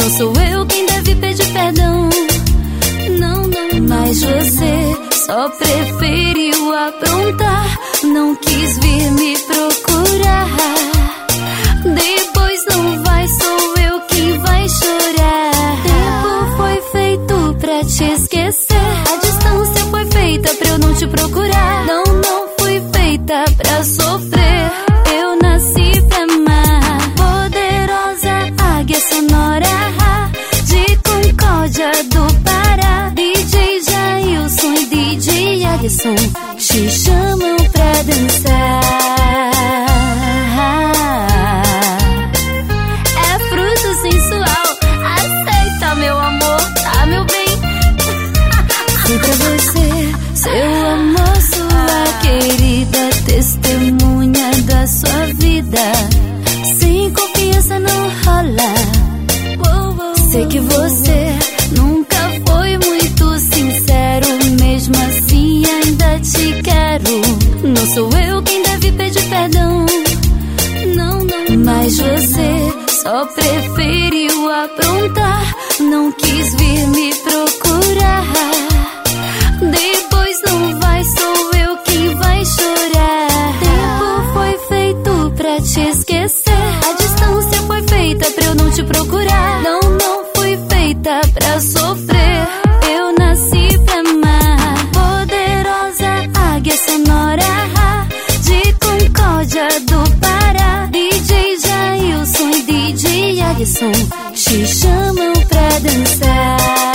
Não sou eu quem deve pedir perdão. Não, mas você só preferiu aprontar. Não quis vir me procurar. Depois não vai, sou eu quem vai chorar. Tempo foi feito pra te esquecer. A distância foi feita pra eu não te procurar. Não fui feita pra sofrer. Eu nasci pra amar. Poderosa águia sonora de Concórdia do Pará. DJ Jailson e DJ Alisson te chamam pra dançar. É fruto sensual, aceita meu amor, tá meu bem? Fui pra você, seu amor, sua querida, testemunha da sua vida. Sem confiança não rola. Sei que você nunca foi muito sincero, mesmo assim ainda te quero. Não sou eu quem deve pedir perdão. Não, mas você só preferiu aprontar. Não quis vir me procurar. Depois não vai, sou eu quem vai chorar. Tempo foi feito pra te esquecer. A distância foi feita pra eu não te procurar. Não fui feita pra sofrer. Eu nasci pra amar. Poderosa águia sonora de Concórdia do Pará. DJ Jailson e DJ Alisson te chamam pra dançar.